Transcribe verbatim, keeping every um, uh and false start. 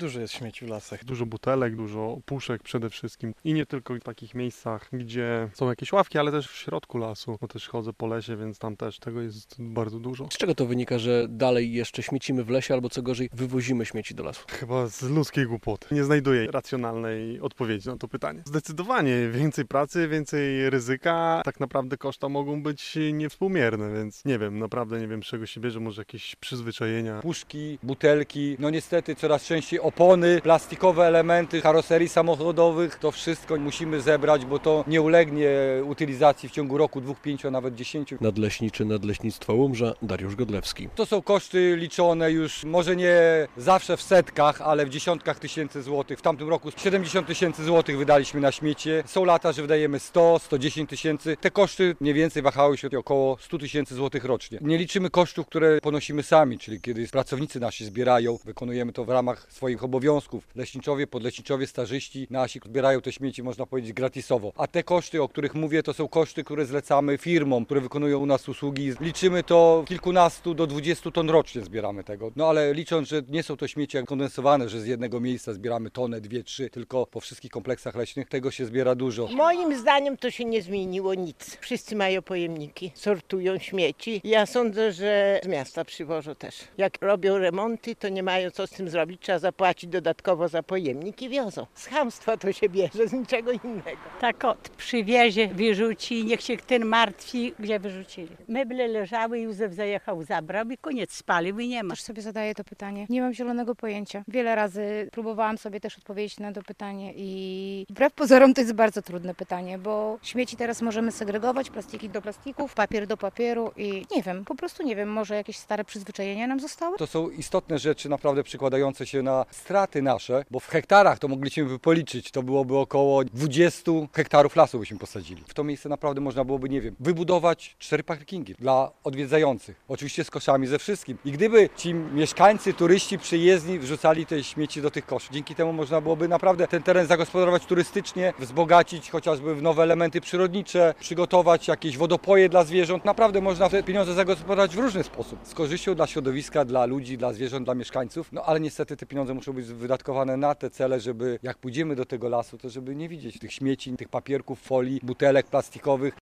Dużo jest śmieci w lasach. Dużo butelek, dużo puszek przede wszystkim i nie tylko w takich miejscach, gdzie są jakieś ławki, ale też w środku lasu, bo też chodzę po lesie, więc tam też tego jest bardzo dużo. Z czego to wynika, że dalej jeszcze śmiecimy w lesie, albo co gorzej, wywozimy śmieci do lasu? Chyba z ludzkiej głupoty. Nie znajduję racjonalnej odpowiedzi na to pytanie. Zdecydowanie więcej pracy, więcej ryzyka, tak naprawdę koszta mogą być niewspółmierne, więc nie wiem, naprawdę nie wiem, z czego się bierze, może jakieś przyzwyczajenia. Puszki, butelki, no niestety coraz częściej opony, plastikowe elementy karoserii samochodowych, to wszystko musimy zebrać, bo to nie ulegnie utylizacji w ciągu roku, dwóch, pięciu, a nawet dziesięciu. Nadleśniczy Nadleśnictwa Łomża, Dariusz Godlewski. To są koszty liczone już może nie zawsze w setkach, ale w dziesiątkach tysięcy złotych. W tamtym roku siedemdziesiąt tysięcy złotych wydaliśmy na śmiecie. Są lata, że wydajemy sto, sto dziesięć tysięcy. Te koszty mniej więcej wahały się około sto tysięcy złotych rocznie. Nie liczymy kosztów, które ponosimy sami, czyli kiedy pracownicy nasi zbierają, wykonujemy to w ramach swoich obowiązków. Leśniczowie, podleśniczowie, stażyści nasi zbierają te śmieci, można powiedzieć, gratisowo. A te koszty, o których mówię, to są koszty, które zlecamy firmom, które wykonują u nas usługi. Liczymy to kilkunastu do dwudziestu ton rocznie zbieramy tego. No ale licząc, że nie są to śmieci kondensowane, że z jednego miejsca zbieramy tonę, dwie, trzy, tylko po wszystkich kompleksach leśnych tego się zbiera dużo. Moim zdaniem to się nie zmieniło nic. Wszyscy mają pojemniki, sortują śmieci. Ja sądzę, że z miasta przywożą też. Jak robią remonty, to nie mają co z tym zrobić. Trzeba zapłacić dodatkowo za pojemnik i wiozą. Z chamstwa to się bierze, z niczego innego. Tak od przywiezie, wyrzuci, niech się ten martwi, gdzie wyrzucili. Meble leżały, Józef zajechał, zabrał i koniec, spalił i nie ma. Też sobie zadaję to pytanie. Nie mam zielonego pojęcia. Wiele razy próbowałam sobie też odpowiedzieć na to pytanie i wbrew pozorom to jest bardzo trudne pytanie, bo śmieci teraz możemy segregować, plastiki do plastików, papier do papieru i nie wiem, po prostu nie wiem, może jakieś stare przyzwyczajenia nam zostały? To są istotne rzeczy naprawdę przykładające się na straty nasze, bo w hektarach to mogliśmy by policzyć, to byłoby około dwudziestu hektarów lasu byśmy posadzili. W to miejsce naprawdę można byłoby, nie wiem, wybudować cztery parkingi dla odwiedzających. Oczywiście z koszami ze wszystkim. I gdyby ci mieszkańcy, turyści przyjezdni wrzucali te śmieci do tych koszy, dzięki temu można byłoby naprawdę ten teren zagospodarować turystycznie, wzbogacić chociażby w nowe elementy przyrodnicze, przygotować jakieś wodopoje dla zwierząt. Naprawdę można te pieniądze zagospodarować w różny sposób. Z korzyścią dla środowiska, dla ludzi, dla zwierząt, dla mieszkańców. No ale niestety te pieniądze muszą być wydatkowane na te cele, żeby jak pójdziemy do tego lasu, to żeby nie widzieć tych śmieci, tych papierków, folii, butelek plastikowych.